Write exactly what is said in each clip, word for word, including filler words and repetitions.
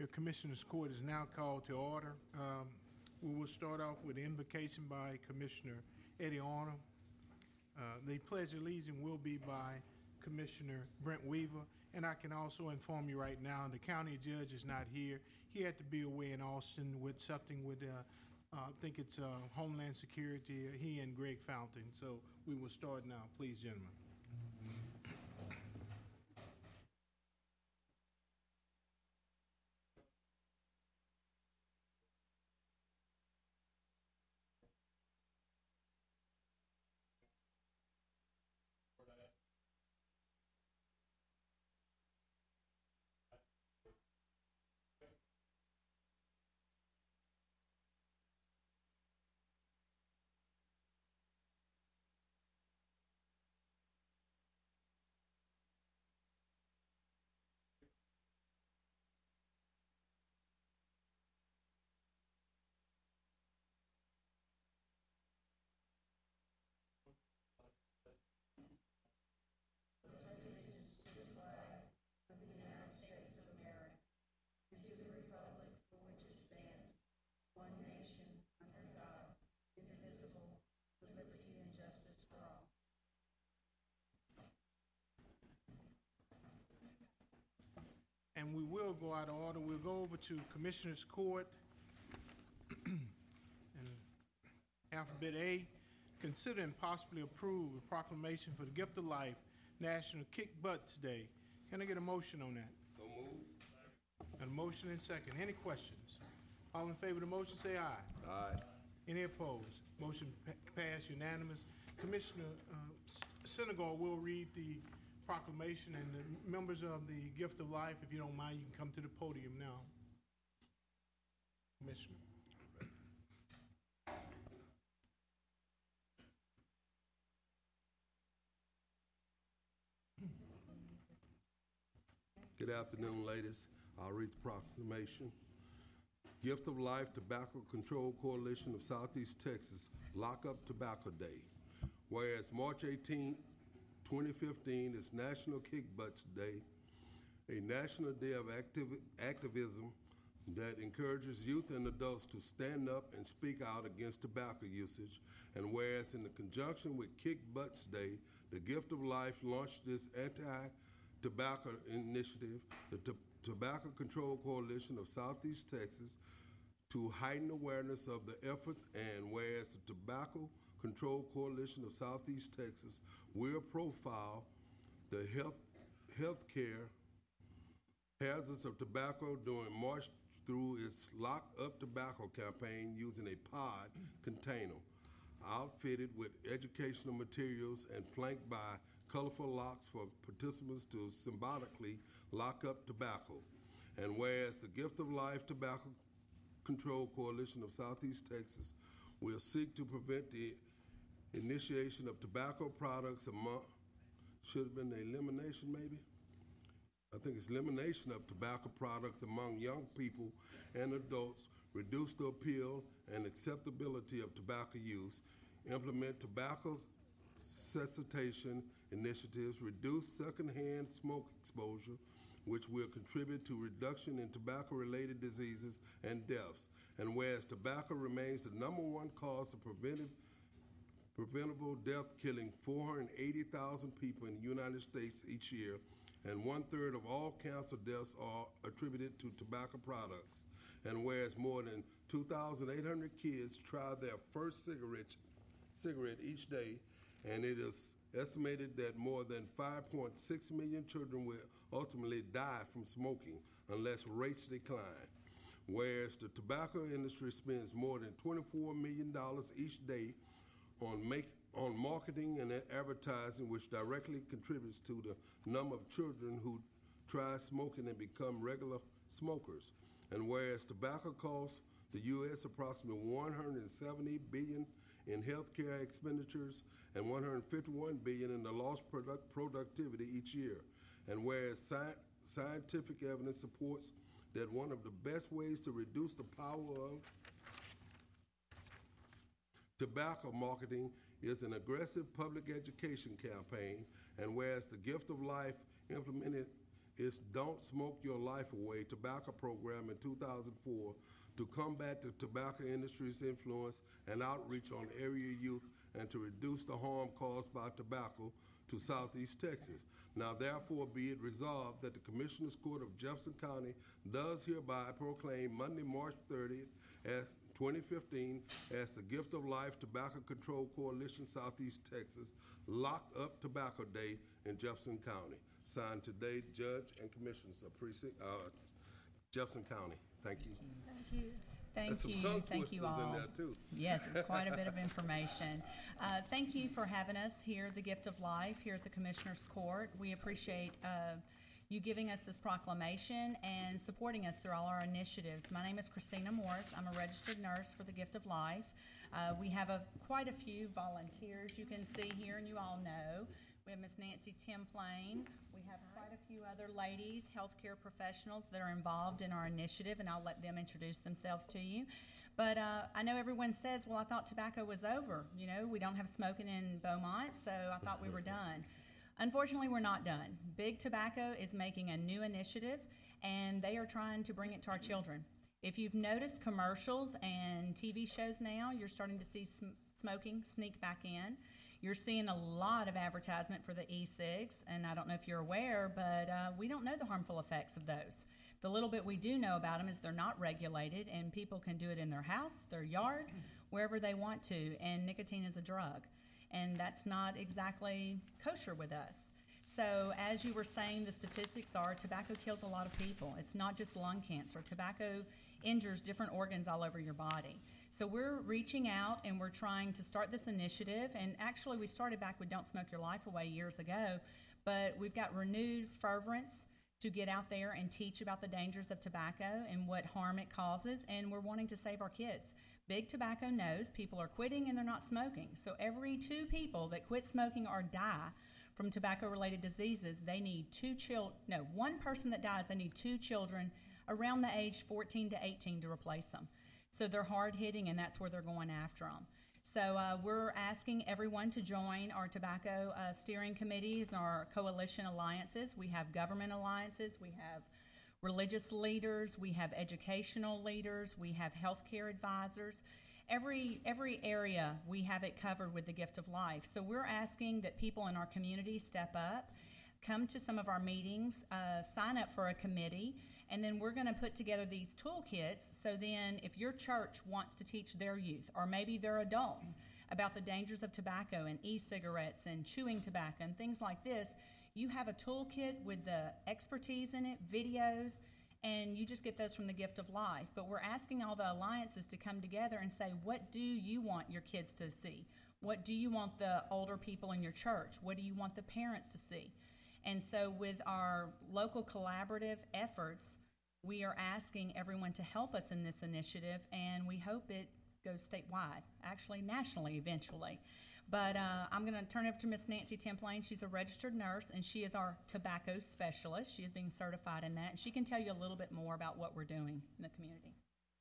Your Commissioners Court is now called to order. Um, we will start off with an invocation by Commissioner Eddie Arnold. Uh, the Pledge of Allegiance will be by Commissioner Brent Weaver, and I can also inform you right now the county judge is not here. He had to be away in Austin with something with, uh, uh, I think it's uh, Homeland Security, he and Greg Fountain. So we will start now. Please, gentlemen. And we will go out of order. We'll go over to Commissioners Court. And alphabet A, consider and possibly approve a proclamation for the Gift of Life National Kick Butts Day. Can I get a motion on that? So moved. And a motion and second. Any questions? All in favor of the motion say aye. Aye. Any opposed? Motion pa- passed unanimous. Commissioner uh, Senegal will read the proclamation, and the members of the Gift of Life, if you don't mind, you can come to the podium now. Commissioner. Good afternoon, ladies. I'll read the proclamation. Gift of Life Tobacco Control Coalition of Southeast Texas, Lock Up Tobacco Day. Whereas March eighteenth, twenty fifteen is National Kick Butts Day, a national day of activ- activism that encourages youth and adults to stand up and speak out against tobacco usage. And whereas in the conjunction with Kick Butts Day, the Gift of Life launched this anti-tobacco initiative, the T- Tobacco Control Coalition of Southeast Texas, to heighten awareness of the efforts. And whereas the Tobacco Control Coalition of Southeast Texas will profile the health healthcare hazards of tobacco during March through its Lock Up Tobacco campaign using a pod container outfitted with educational materials and flanked by colorful locks for participants to symbolically lock up tobacco. And whereas the Gift of Life Tobacco Control Coalition of Southeast Texas will seek to prevent the initiation of tobacco products among, should have been the elimination maybe? I think it's elimination of tobacco products among young people and adults, reduce the appeal and acceptability of tobacco use, implement tobacco cessation initiatives, reduce secondhand smoke exposure, which will contribute to reduction in tobacco-related diseases and deaths. And whereas tobacco remains the number one cause of preventive preventable death, killing four hundred eighty thousand people in the United States each year, and one-third of all cancer deaths are attributed to tobacco products. And whereas more than two thousand eight hundred kids try their first cigarette, cigarette each day, and it is estimated that more than five point six million children will ultimately die from smoking unless rates decline. Whereas the tobacco industry spends more than twenty-four million dollars each day on make on marketing and advertising, which directly contributes to the number of children who try smoking and become regular smokers. And whereas tobacco costs the U S approximately one hundred seventy billion dollars in healthcare expenditures and one hundred fifty-one billion dollars in the lost product productivity each year. And whereas sci- scientific evidence supports that one of the best ways to reduce the power of tobacco marketing is an aggressive public education campaign, and whereas the Gift of Life implemented its Don't Smoke Your Life Away tobacco program in two thousand four to combat the tobacco industry's influence and outreach on area youth and to reduce the harm caused by tobacco to Southeast Texas. Now therefore be it resolved that the Commissioners Court of Jefferson County does hereby proclaim Monday, March thirtieth, as twenty fifteen as the Gift of Life Tobacco Control Coalition Southeast Texas Locked Up Tobacco Day in Jefferson County. Signed today, Judge and Commissioners of Precinct, uh, Jefferson County. Thank you. Thank you. There's Thank some you, tongue thank you twisters in all. there, too. Yes, it's quite a bit of information. Uh, Thank you for having us here at the Gift of Life, here at the Commissioners Court. We appreciate uh, you giving us this proclamation and supporting us through all our initiatives. My name is Christina Morris. I'm a registered nurse for the Gift of Life. Uh, We have a, quite a few volunteers you can see here, and you all know. We have Miss Nancy Templane. We have quite a few other ladies, healthcare professionals that are involved in our initiative, and I'll let them introduce themselves to you. But uh, I know everyone says, well, I thought tobacco was over. You know, we don't have smoking in Beaumont, so I thought we were done. Unfortunately, we're not done. Big Tobacco is making a new initiative, and they are trying to bring it to our children. If you've noticed commercials and T V shows now, you're starting to see sm- smoking sneak back in. You're seeing a lot of advertisement for the e-cigs, and I don't know if you're aware, but uh, we don't know the harmful effects of those. The little bit we do know about them is they're not regulated, and people can do it in their house, their yard, wherever they want to, and nicotine is a drug, and that's not exactly kosher with us. So as you were saying, the statistics are tobacco kills a lot of people. It's not just lung cancer. Tobacco injures different organs all over your body. So we're reaching out and we're trying to start this initiative, and actually we started back with Don't Smoke Your Life Away years ago, but we've got renewed fervence to get out there and teach about the dangers of tobacco and what harm it causes, and we're wanting to save our kids. Big Tobacco knows people are quitting and they're not smoking. So every two people that quit smoking or die from tobacco-related diseases, they need two children, no, one person that dies, they need two children around the age fourteen to eighteen to replace them. So they're hard-hitting, and that's where they're going after them. So uh, we're asking everyone to join our tobacco uh, steering committees, our coalition alliances. We have government alliances, we have religious leaders, we have educational leaders, we have healthcare advisors. Every, every area we have it covered with the Gift of Life. So we're asking that people in our community step up, come to some of our meetings, uh, sign up for a committee, and then we're going to put together these toolkits. So then if your church wants to teach their youth, or maybe their adults, about the dangers of tobacco and e-cigarettes and chewing tobacco and things like this, you have a toolkit with the expertise in it, videos, and you just get those from the Gift of Life. But we're asking all the alliances to come together and say, what do you want your kids to see? What do you want the older people in your church? What do you want the parents to see? And so with our local collaborative efforts, we are asking everyone to help us in this initiative, and we hope it goes statewide, actually nationally eventually. But uh, I'm going to turn it over to Miss Nancy Templane. She's a registered nurse, and she is our tobacco specialist. She is being certified in that, and she can tell you a little bit more about what we're doing in the community.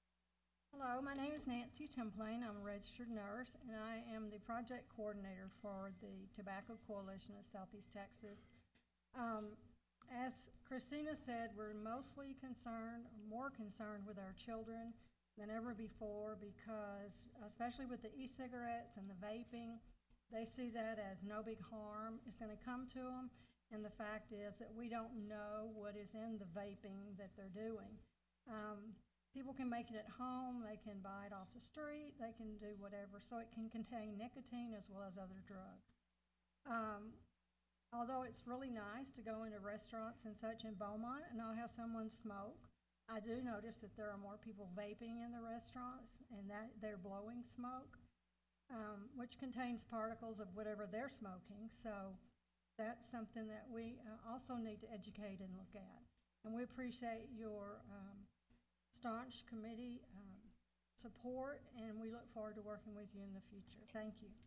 Hello, my name is Nancy Templane. I'm a registered nurse, and I am the project coordinator for the Tobacco Coalition of Southeast Texas. Um, as Christina said, we're mostly concerned, more concerned with our children than ever before, because especially with the e-cigarettes and the vaping, they see that as no big harm is going to come to them, and the fact is that we don't know what is in the vaping that they're doing. Um, people can make it at home, they can buy it off the street, they can do whatever, so it can contain nicotine as well as other drugs. Um, although it's really nice to go into restaurants and such in Beaumont and not have someone smoke, I do notice that there are more people vaping in the restaurants, and that they're blowing smoke, um, which contains particles of whatever they're smoking. So that's something that we uh, also need to educate and look at. And we appreciate your um, staunch committee um, support, and we look forward to working with you in the future. Thank you.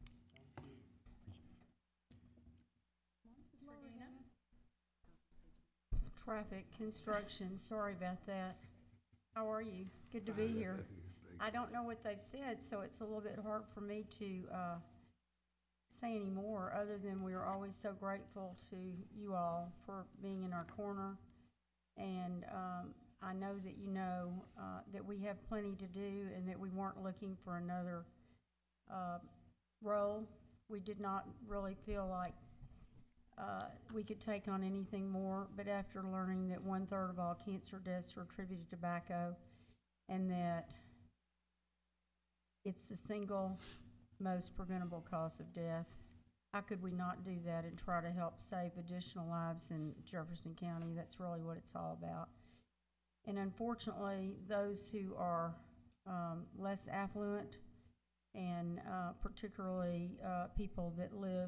Traffic construction, sorry about that. How are you? Good to be here. I don't know what they've said, so it's a little bit hard for me to uh, say any more, other than we are always so grateful to you all for being in our corner And um, I know that you know uh, that we have plenty to do and that we weren't looking for another uh, role. We did not really feel like uh, we could take on anything more, but after learning that one-third of all cancer deaths are attributed to tobacco and that it's the single most preventable cause of death, how could we not do that and try to help save additional lives in Jefferson County? That's really what it's all about. And unfortunately, those who are um, less affluent and uh, particularly uh, people that live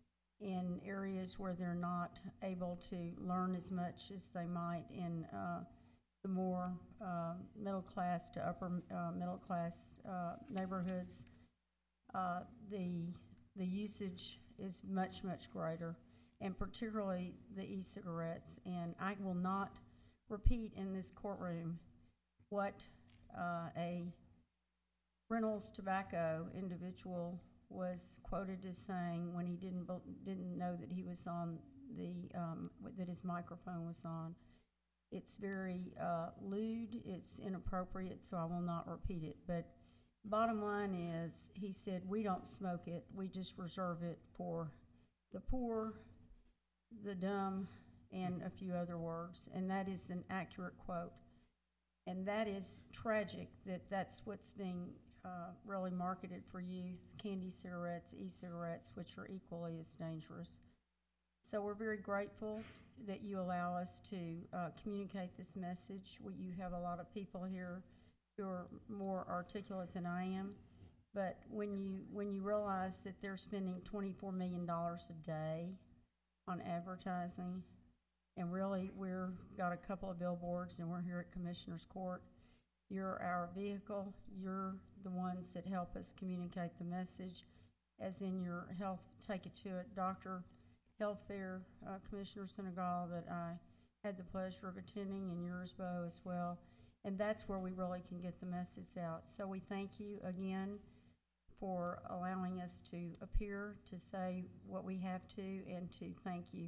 in areas where they're not able to learn as much as they might in uh, the more uh, middle class to upper uh, middle class uh, neighborhoods, uh, the the usage is much, much greater, and particularly the e-cigarettes. And I will not repeat in this courtroom what uh, a Reynolds Tobacco individual was quoted as saying when he didn't bel- didn't know that he was on the um, that his microphone was on. It's very uh, lewd. It's inappropriate, so I will not repeat it. But bottom line is, he said, we don't smoke it. We just reserve it for the poor, the dumb, and a few other words. And that is an accurate quote. And that is tragic that that's what's being uh, really marketed for youth, candy cigarettes, e-cigarettes, which are equally as dangerous. So we're very grateful that you allow us to uh, communicate this message. We, you have a lot of people here who are more articulate than I am, but when you when you realize that they're spending twenty-four million dollars a day on advertising, and really we're got a couple of billboards and we're here at Commissioner's Court, you're our vehicle, you're the ones that help us communicate the message, as in your health, take it to it, doctor, health fair, uh, Commissioner Senegal, that I had the pleasure of attending, and yours, Bo, as well. And that's where we really can get the message out. So we thank you again for allowing us to appear, to say what we have to, and to thank you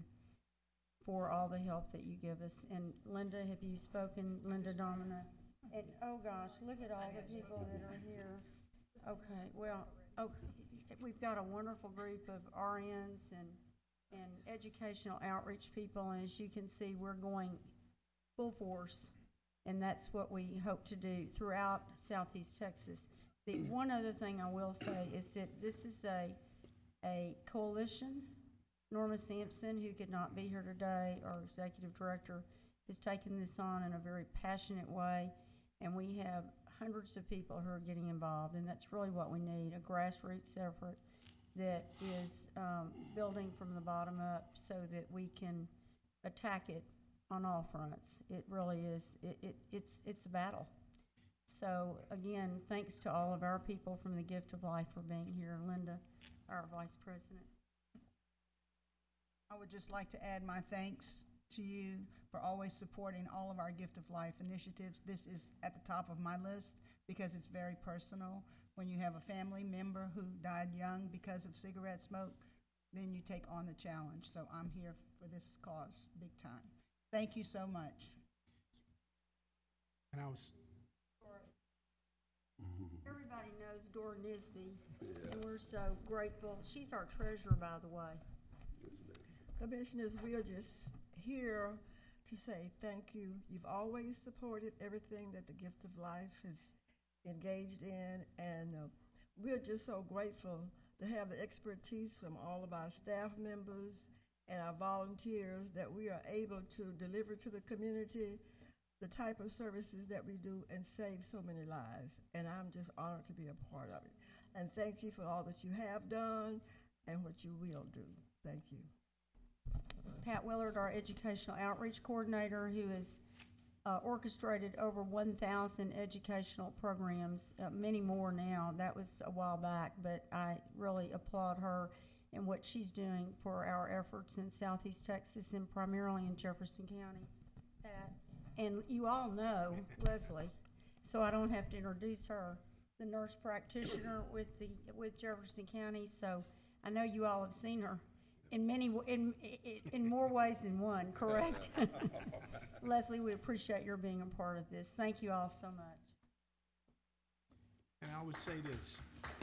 for all the help that you give us. And Linda, have you spoken? Linda Domina? And, oh gosh, look at all the people that are here. Okay, well, okay. We've got a wonderful group of R Ns and, and educational outreach people, and as you can see, we're going full force. And that's what we hope to do throughout Southeast Texas. The one other thing I will say is that this is a, a coalition. Norma Sampson, who could not be here today, our executive director, has taken this on in a very passionate way. And we have hundreds of people who are getting involved, and that's really what we need, a grassroots effort that is um, building from the bottom up so that we can attack it on all fronts. It really is, it, it, it's, it's a battle. So again, thanks to all of our people from the Gift of Life for being here. Linda, our Vice President. I would just like to add my thanks to you for always supporting all of our Gift of Life initiatives. This is at the top of my list because it's very personal. When you have a family member who died young because of cigarette smoke, then you take on the challenge. So I'm here for this cause big time. Thank you so much. And I was, Everybody knows Dora Nisby, and we're so grateful. She's our treasurer, by the way. Commissioners, we are just here to say thank you. You've always supported everything that the Gift of Life has engaged in, and uh, we're just so grateful to have the expertise from all of our staff members and our volunteers that we are able to deliver to the community the type of services that we do and save so many lives. And I'm just honored to be a part of it. And thank you for all that you have done and what you will do. Thank you. Pat Willard, our educational outreach coordinator, who has uh, orchestrated over one thousand educational programs, uh, many more now. That was a while back, but I really applaud her and what she's doing for our efforts in Southeast Texas and primarily in Jefferson County. Pat. And you all know Leslie, so I don't have to introduce her, the nurse practitioner with the with Jefferson County. So I know you all have seen her. in many, w- in, in, in more ways than one, correct? Leslie, we appreciate your being a part of this. Thank you all so much. And I would say this.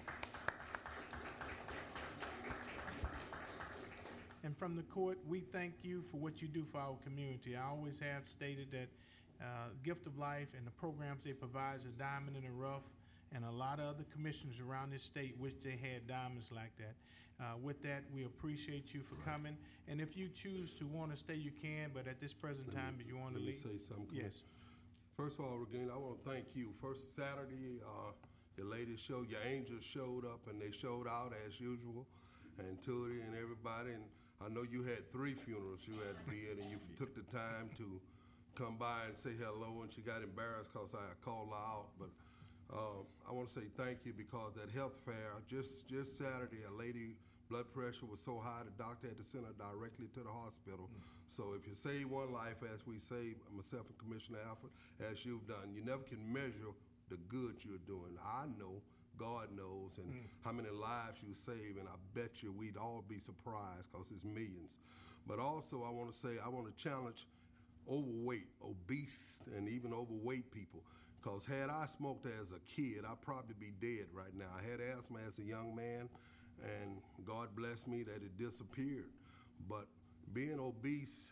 And from the court, we thank you for what you do for our community. I always have stated that uh, Gift of Life and the programs they provide is a diamond in the rough, and a lot of other commissioners around this state wish they had diamonds like that. Uh, with that, we appreciate you for coming, and if you choose to want to stay, you can, but at this present time, if you want to Let me leave. say something. Yes. First of all, Regina, I want to thank you. First Saturday, uh, your ladies showed, your angels showed up, and they showed out as usual, and Tootie and everybody. And I know you had three funerals you had to be at, and you took the time to come by and say hello, and she got embarrassed because I called her out. But uh, I want to say thank you because that health fair, just, just Saturday, a lady blood pressure was so high the doctor had to send her directly to the hospital. Mm. So if you save one life, as we say, myself and Commissioner Alford, as you've done, you never can measure the good you're doing. I know, God knows, and mm. how many lives you save, and I bet you we'd all be surprised because it's millions. But also I want to say, I want to challenge overweight, obese, and even overweight people. Because had I smoked as a kid, I'd probably be dead right now. I had asthma as a young man, and God bless me that it disappeared. But being obese,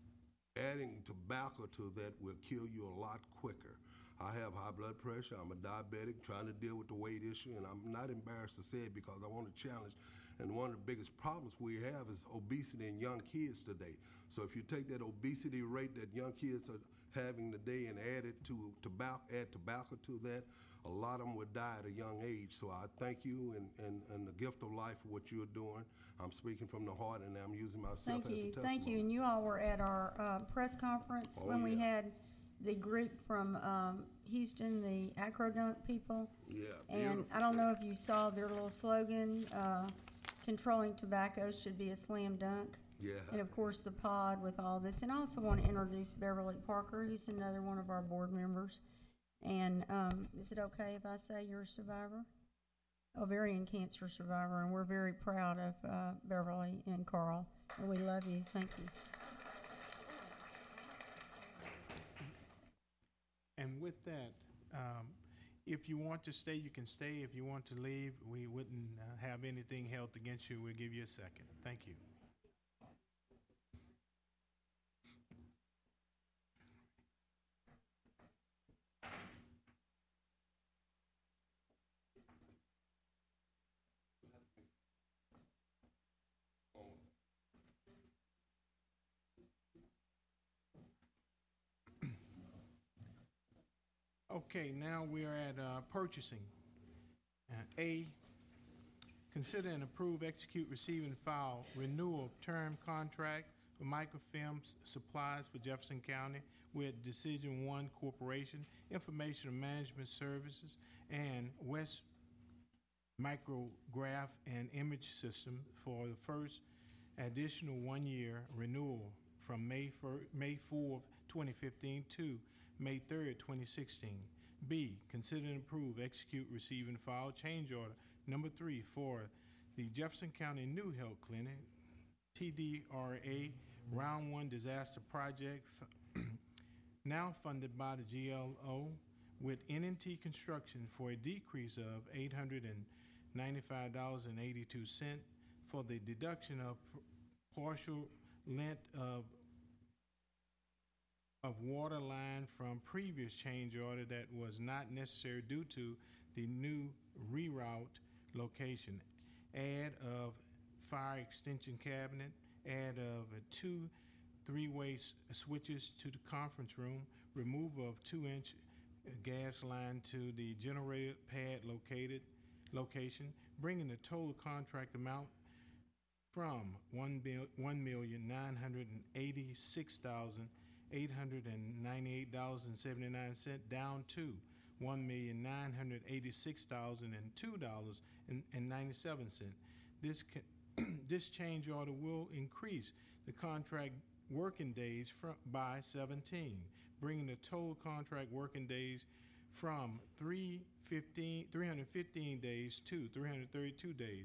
adding tobacco to that will kill you a lot quicker. I have high blood pressure. I'm a diabetic trying to deal with the weight issue, and I'm not embarrassed to say it because I want to challenge. And one of the biggest problems we have is obesity in young kids today. So if you take that obesity rate that young kids are having today and add it to tobacco, add tobacco to that, a lot of them would die at a young age. So I thank you and, and, and the Gift of Life for what you're doing. I'm speaking from the heart, and I'm using myself Thank as a you, testimony. thank you. And you all were at our uh, press conference Oh, when we yeah. had the group from um, Houston, the Acrodunk people. Yeah, And beautiful. I don't know if you saw their little slogan, uh, controlling tobacco should be a slam dunk. Yeah. And of course, the pod with all this. And I also want to introduce Beverly Parker, who's another one of our board members. And um, is it okay if I say you're a survivor? Ovarian cancer survivor, and we're very proud of uh, Beverly and Carl. And we love you. Thank you. And with that, um, if you want to stay, you can stay. If you want to leave, we wouldn't uh, have anything held against you. We'll give you a second. Thank you. Okay, now we are at uh, purchasing. Uh, A, consider and approve, execute, receive, and file renewal of term contract for microfilm s- supplies for Jefferson County with Decision One Corporation, Information Management Services, and West Micrograph and Image System for the first additional one-year renewal from May fir- May fourth, twenty fifteen to May third, twenty sixteen. B, consider and approve, execute, receive, and file change order number three for the Jefferson County New Health Clinic, T D R A Round One Disaster Project, f- now funded by the G L O with N and T Construction for a decrease of eight hundred ninety-five dollars and eighty-two cents for the deduction of partial length of of water line from previous change order that was not necessary due to the new reroute location. Add of fire extension cabinet, add of uh, two three-way s- switches to the conference room, removal of two-inch uh, gas line to the generator pad located location, bringing the total contract amount from one bill, one million nine hundred and eighty-six thousand eight hundred and ninety-eight dollars and seventy-nine cents down to one million nine hundred eighty-six thousand and two dollars and ninety-seven cents. This ca- this change order will increase the contract working days fro- by seventeen, bringing the total contract working days from three hundred fifteen days to three hundred thirty-two days.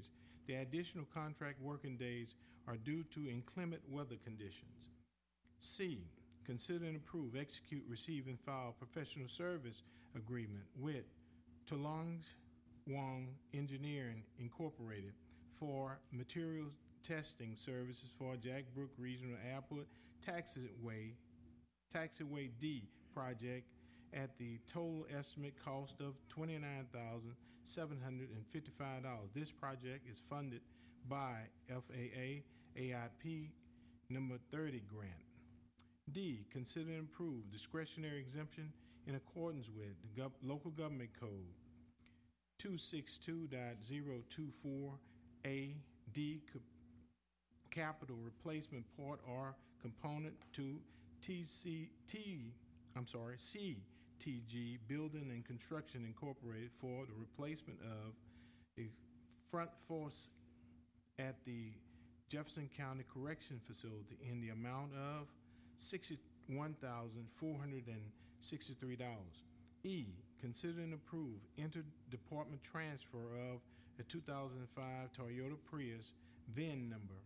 The additional contract working days are due to inclement weather conditions. C, consider and approve, execute, receive, and file professional service agreement with Tolongs Wong Engineering Incorporated for materials testing services for Jack Brook Regional Airport Taxiway, Taxiway D project at the total estimate cost of twenty-nine thousand seven hundred fifty-five dollars. This project is funded by F A A A I P number thirty grant. D, consider and approve discretionary exemption in accordance with the gov- local government code two sixty-two point zero two four A D co- capital replacement part or component to T C T, I'm sorry, C T G Building and Construction Incorporated for the replacement of a front force at the Jefferson County Correction Facility in the amount of sixty-one thousand four hundred sixty-three dollars. E, consider and approve interdepartment transfer of a two thousand five Toyota Prius V I N number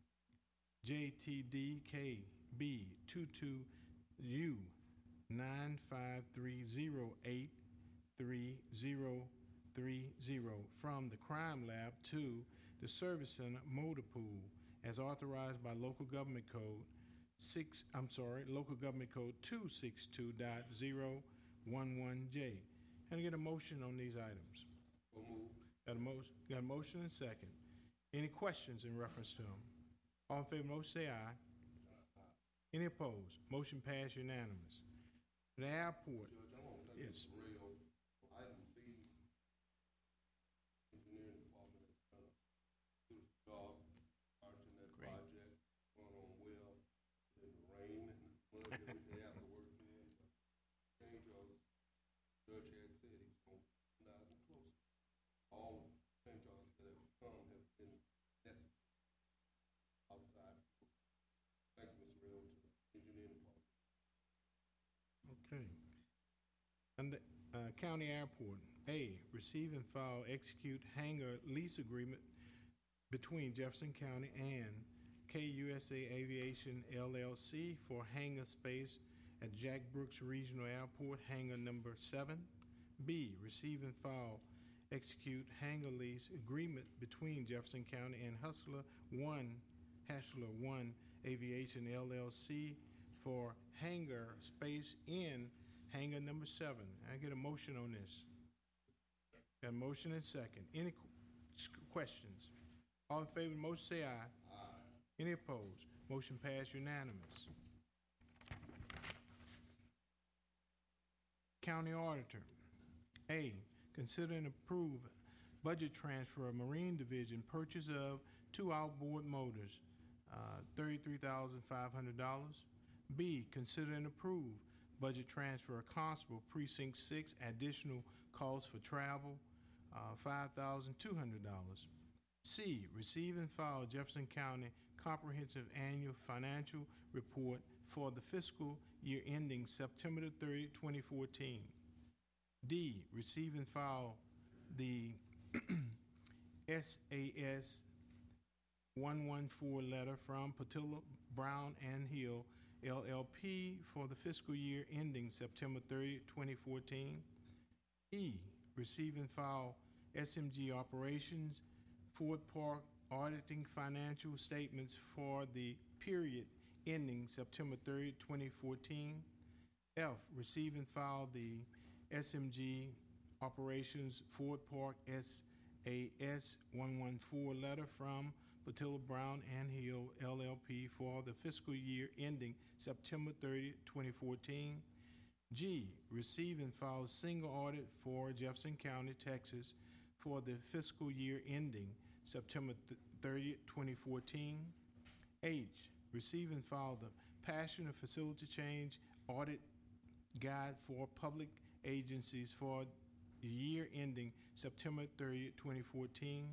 J T D K B twenty-two U nine five three zero eight three zero three zero from the crime lab to the service center motor pool as authorized by local government code six, I'm sorry, local government code two sixty-two point zero one one J. Can I get a motion on these items? So move. Got a motion, got a motion and second. Any questions in reference to them? All in favor of the motion, say aye. Any opposed? Motion passed unanimous. The airport, Judge, I want to thank yes. Mister Rail for item B, engineering department has done a good job starting that Great. project, going on well, in the rain and the flood that they have to work in. But change orders, Judge had said he's going to scrutinize them closer. All of the change orders that have come have been necessary outside. Thank you, Mister Rail, to the engineering department. Okay. And the uh, county airport, A, receive and file, execute hangar lease agreement between Jefferson County and K U S A Aviation L L C for hangar space at Jack Brooks Regional Airport, hangar number seven. B, receive and file, execute hangar lease agreement between Jefferson County and Hustler One, Hustler One Aviation L L C for hangar space in hangar number seven. I get a motion on this. Got a motion and second. Any qu- s- questions? All in favor of the motion, say aye. Aye. Any opposed? Motion passed unanimous. County Auditor. A, consider and approve budget transfer of Marine Division purchase of two outboard motors, uh, thirty-three thousand five hundred dollars. B, consider and approve budget transfer of Constable Precinct six additional costs for travel, uh, five thousand two hundred dollars. C, receive and file Jefferson County Comprehensive Annual Financial Report for the fiscal year ending September the thirtieth, twenty fourteen. D, receive and file the S A S one one four letter from Patilla Brown and Hill L L P for the fiscal year ending September thirtieth, twenty fourteen. E, receive and file S M G Operations Ford Park auditing financial statements for the period ending September thirtieth, twenty fourteen. F, receive and file the S M G Operations Ford Park S A S one one four letter from Patilla Brown and Hill L L P for the fiscal year ending September thirtieth, twenty fourteen. G, receive and file a single audit for Jefferson County, Texas for the fiscal year ending September thirtieth, twenty fourteen. H, receive and file the Passion of Facility Change Audit Guide for Public Agencies for the year ending September thirtieth, twenty fourteen.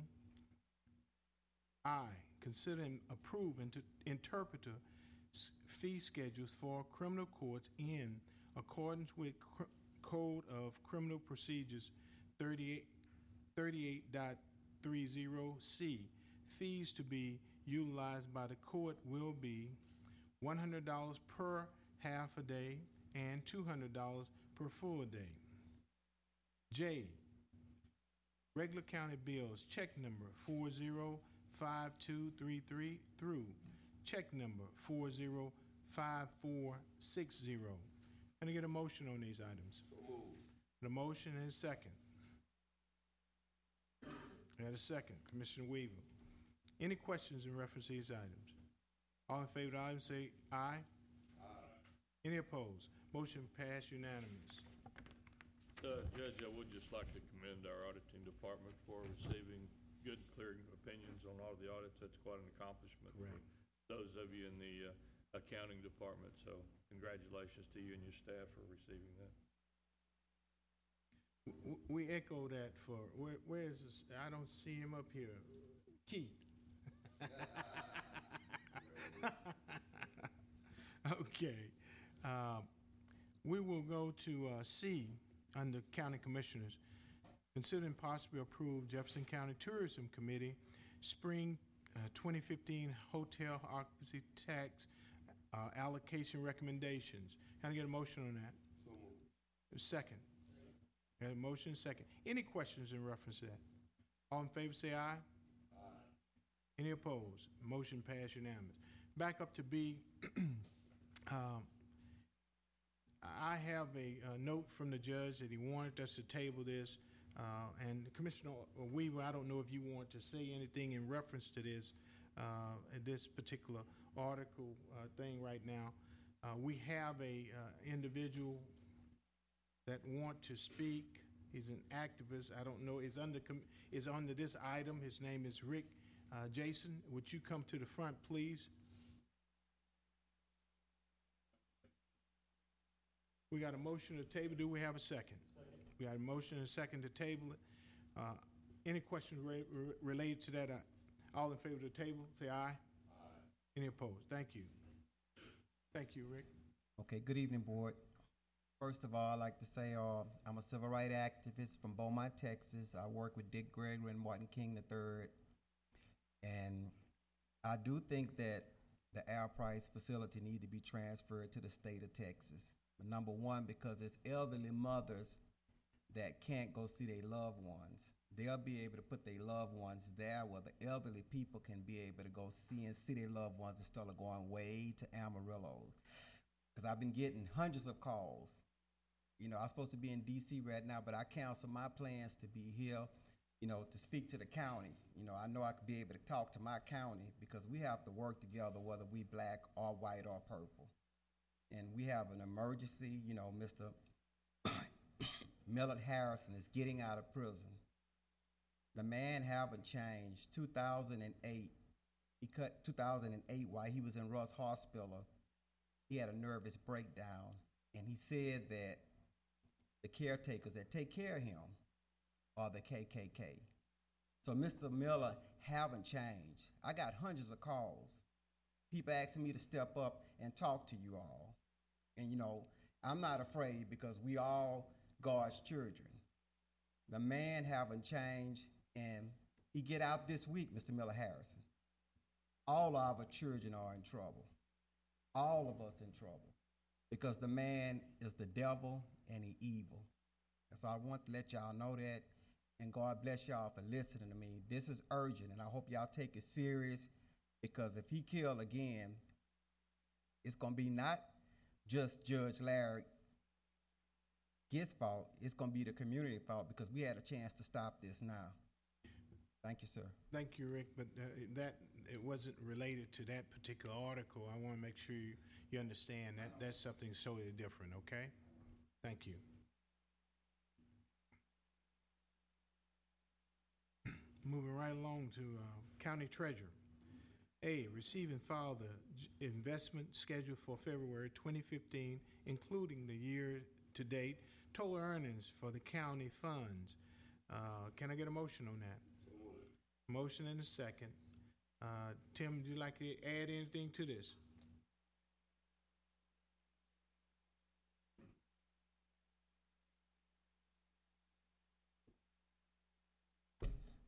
I, consider and approve inter- interpreter s- fee schedules for criminal courts in accordance with cr- Code of Criminal Procedures thirty-eight, thirty-eight thirty. C, fees to be utilized by the court will be one hundred dollars per half a day and two hundred dollars per full day. J, regular county bills, check number four zero five two three three through check number four zero five four six zero. Can I get a motion on these items? The motion and a second. And a second, Commissioner Weaver. Any questions in reference to these items? All in favor of the item say aye. Aye. Any opposed? Motion passed unanimous. Uh, Judge, I would just like to commend our auditing department for receiving good, clear opinions on all of the audits. That's quite an accomplishment Right. for those of you in the uh, accounting department. So congratulations to you and your staff for receiving that. W- We echo that for, where, where is this? I don't see him up here. Keith. Okay. Um, We will go to uh, C, under County Commissioners. Consider and possibly approve Jefferson County Tourism Committee Spring uh, twenty fifteen Hotel Occupancy Tax uh, Allocation Recommendations. Can I get a motion on that? So moved. Second. Got a motion, second. Any questions in reference to that? All in favor say aye. Aye. Any opposed? Motion passed unanimous. Back up to B. um, I have a, uh note from the judge that he wanted us to table this. Uh, and Commissioner Weaver, I don't know if you want to say anything in reference to this, uh, this particular article uh, thing right now. Uh, we have a uh, individual that want to speak. He's an activist. I don't know. Is under com- is under this item. His name is Rick uh, Jason. Would you come to the front, please? We got a motion to table. Do we have a second? Second. We got a motion and a second to table it. Uh, any questions re- re- related to that? Uh, all in favor of the table, say aye. Aye. Any opposed? Thank you. Thank you, Rick. Okay, good evening, Board. First of all, I'd like to say uh, I'm a civil rights activist from Beaumont, Texas. I work with Dick Gregory and Martin King the third. And I do think that the Air Price facility need to be transferred to the state of Texas. But number one, because it's elderly mothers that can't go see their loved ones. They'll be able to put their loved ones there where the elderly people can be able to go see and see their loved ones instead of going way to Amarillo. Because I've been getting hundreds of calls. You know, I'm supposed to be in D C right now, but I cancel my plans to be here, you know, to speak to the county. You know, I know I could be able to talk to my county because we have to work together whether we black or white or purple. And we have an emergency. You know, Mister Millard Harrison is getting out of prison. The man haven't changed. two thousand eight, he cut two thousand eight while he was in Russ Hospital. He had a nervous breakdown, and he said that the caretakers that take care of him are the K K K. So Mister Miller haven't changed. I got hundreds of calls. People asking me to step up and talk to you all. And you know, I'm not afraid because we all God's children. The man haven't changed, and he get out this week, Mister Miller Harrison. All of our children are in trouble. All of us in trouble. Because the man is the devil and he evil. And so I want to let y'all know that. And God bless y'all for listening to me. This is urgent, and I hope y'all take it serious, because if he kill again, it's going to be not just Judge Larry Gitt's fault. It's going to be the community fault, because we had a chance to stop this now. Thank you, sir. Thank you, Rick, but uh, that, it wasn't related to that particular article. I want to make sure you, you understand that that's something totally different, okay? Thank you. Moving right along to uh, County Treasurer. A, receive and file the j- investment schedule for February twenty fifteen, including the year-to-date total earnings for the county funds. Uh, Can I get a motion on that? Motion and a second. Uh, Tim, would you like to add anything to this? Thank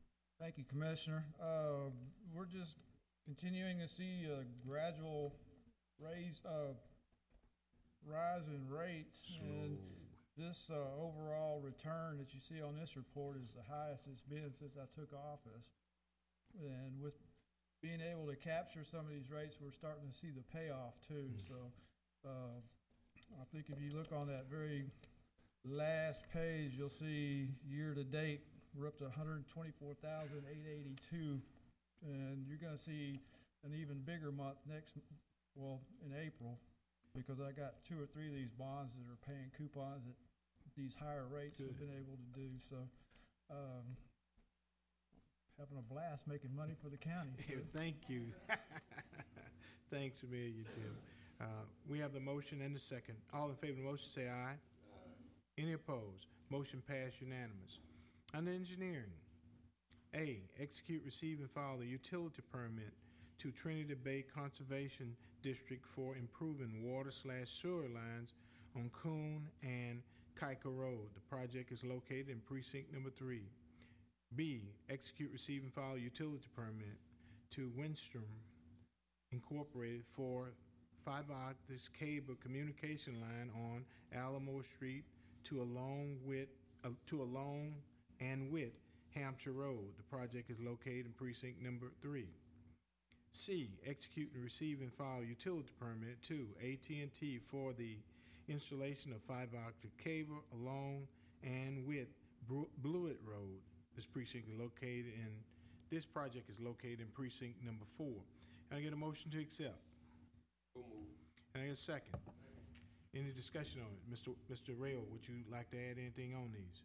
Thank you, Commissioner. Uh, We're just continuing to see a gradual raise, uh, rise in rates. And this uh, overall return that you see on this report is the highest it's been since I took office. And with being able to capture some of these rates, we're starting to see the payoff too. So uh, I think if you look on that very last page, you'll see year-to-date, we're up to one hundred twenty-four thousand eight hundred eighty-two, and you're gonna see an even bigger month next, well, in April, because I got two or three of these bonds that are paying coupons at these higher rates we've been able to do, so, um, having a blast making money for the county. so. Thank you. Thanks, Amelia, Tim. Uh, We have the motion and the second. All in favor of the motion, say aye. Any opposed? Motion passed unanimous. Under engineering, A, execute, receive, and file the utility permit to Trinity Bay Conservation District for improving water slash sewer lines on Coon and Kika Road. The project is located in precinct number three. B, execute, receive, and file utility permit to Windstrom Incorporated for fiber optic cable communication line on Alamo Street to along with, uh, to along and with Hampshire Road. The project is located in precinct number three. C, execute and receive and file utility permit to A T and T for the installation of fiber optic cable along and with Bru- Blewett Road. This precinct is located in, this project is located in precinct number four. Can I get a motion to accept? Can I get a second? Any discussion on it? Mister Mister Rayo, would you like to add anything on these?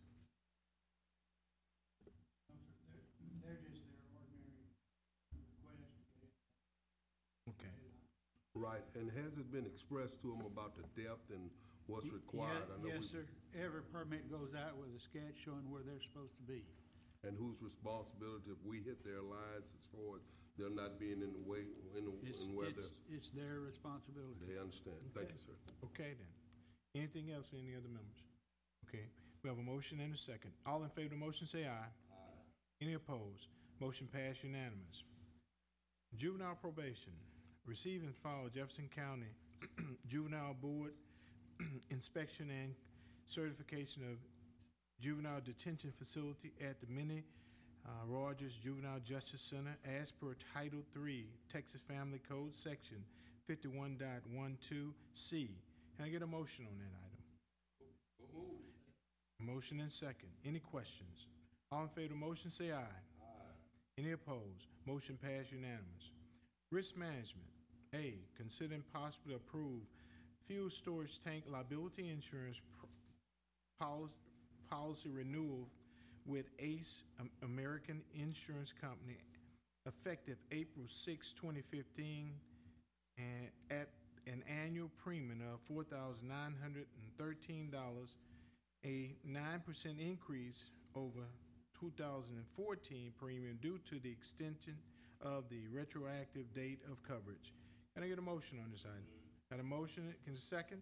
They're just their ordinary request. Okay. Right, and has it been expressed to them about the depth and what's required? I know Yes, we- sir. Every permit goes out with a sketch showing where they're supposed to be. And whose responsibility if we hit their lines as far as they're not being in the way, in, the- It's, in where it's, they're, it's their responsibility. they understand. Thank you, sir. Okay, then. Anything else from any other members? Okay, we have a motion and a second. All in favor of the motion, say aye. Aye. Any opposed? Motion passed unanimous. Juvenile probation. Receive and file Jefferson County Juvenile Board inspection and certification of juvenile detention facility at the Minnie uh, Rogers Juvenile Justice Center as per Title three Texas Family Code, Section fifty-one point twelve C. Can I get a motion on that item? Motion and second. Any questions? All in favor of the motion, say aye. Aye. Any opposed? Motion passed unanimous. Risk management. A, consider and possibly approve fuel storage tank liability insurance pr- policy, policy renewal with ACE um, American Insurance Company effective April sixth, twenty fifteen, and at an annual premium of four thousand nine hundred thirteen dollars, a nine percent increase over two thousand fourteen premium due to the extension of the retroactive date of coverage. Can I get a motion on this item? Got a motion? Can I second?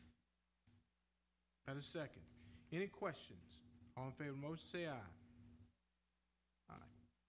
Got a second. Any questions? All in favor of the motion, say aye. Aye.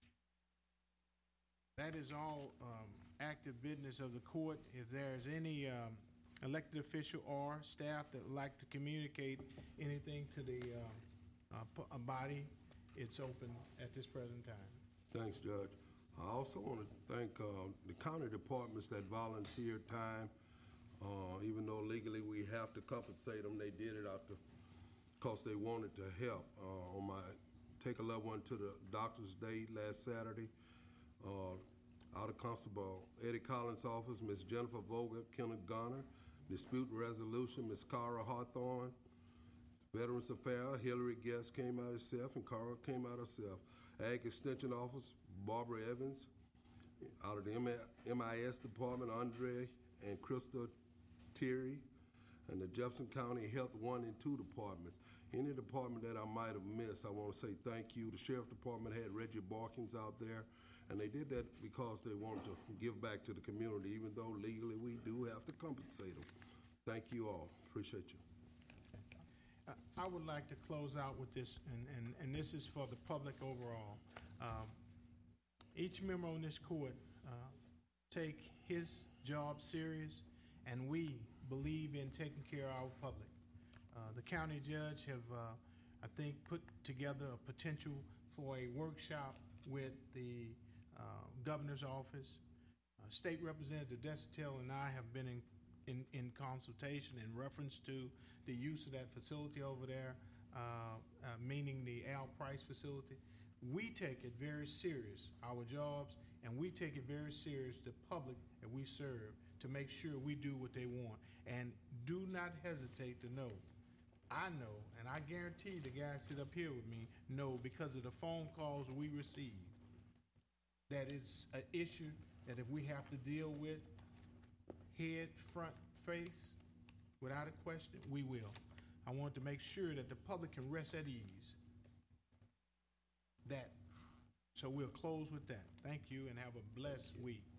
That is all um, active business of the court. If there's any um, elected official or staff that would like to communicate anything to the um, uh, pu- uh, body, it's open at this present time. Thanks, Judge. I also want to thank uh, the county departments that volunteered time. Uh, even though legally we have to compensate them, they did it out because they wanted to help. Uh, on my take a loved one to the doctor's day last Saturday, uh, out of Constable Eddie Collins' office, Miss Jennifer Vogel, Kenneth Garner, Dispute Resolution, Miss Cara Hawthorne, Veterans Affairs, Hillary Guest came out herself, and Cara came out herself. Ag Extension Office, Barbara Evans. Out of the M I S Department, Andre and Crystal Terry. And the Jefferson County Health one and two departments. Any department that I might have missed, I want to say thank you. The Sheriff Department had Reggie Barkins out there, and they did that because they wanted to give back to the community, even though legally we do have to compensate them. Thank you all. Appreciate you. I would like to close out with this, and, and, and this is for the public overall. Um, each member on this court uh, take his job serious, and we believe in taking care of our public. Uh, The county judge have, uh, I think, put together a potential for a workshop with the uh, governor's office. Uh, State Representative Desitel and I have been in, in, in consultation in reference to the use of that facility over there, uh, uh, meaning the Al Price facility. We take it very serious, our jobs, and we take it very serious, the public that we serve, to make sure we do what they want. And do not hesitate to know. I know, and I guarantee the guys sit up here with me know, because of the phone calls we receive, that it's an issue that if we have to deal with head, front, face, without a question, we will. I want to make sure that the public can rest at ease. That, so we'll close with that. Thank you and have a blessed week.